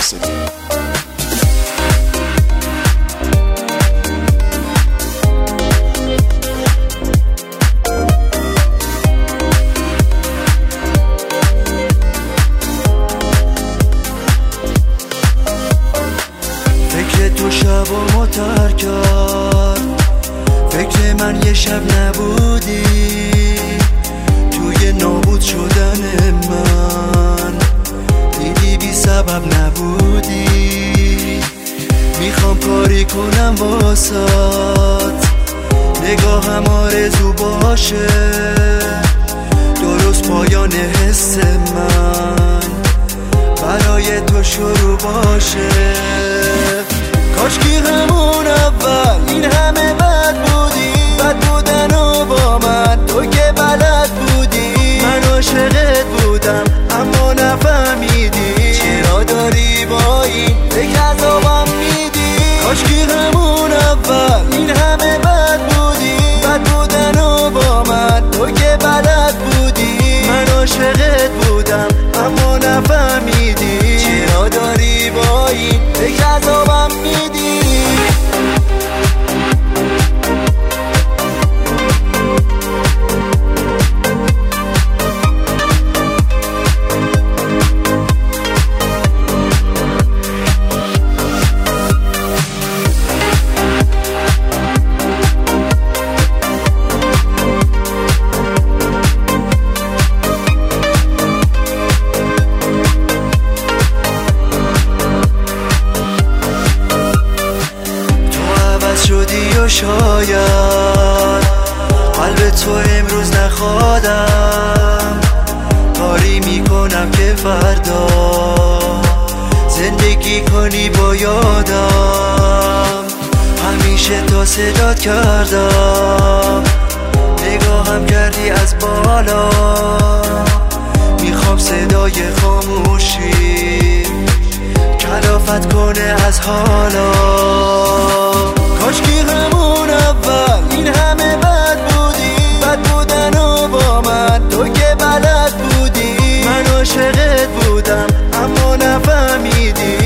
ناصری. فکر تو شب و متر کرد، فکر من یه شب نبودی، توی نابود شدن من دیدی بی سبب نبودی. میخوام کاری کنم واسات، نگاهم آرزو باشه، درست پایان حس من برای تو شروع باشه. کاشکی همون اول این همه بد بودی، بد بودن و با من تو که بلد بودی. من عاشقت بودم اما نفهمیدی، چرا داری با این فکر عذابم میدی. کاشکی همون اول این همه بد بودی، بد بودن و با من تو که بلد بودی. من عاشقت بودم اما نفهمیدی، چرا داری با این فکر عذابم میدی. شدی و شاید قلب تو امروز نخوادم، کاری میکنم که فردا زندگی کنی با یادم. همیشه تا صدات کردم، نگاهم کردی از بالا، میخوام صدای خاموشی کلافت کنه از حالا. کاشکی همون اول این همه بد بودی، بد بودن و با من تو که بلد بودی. من عاشقت بودم اما نفهمیدی،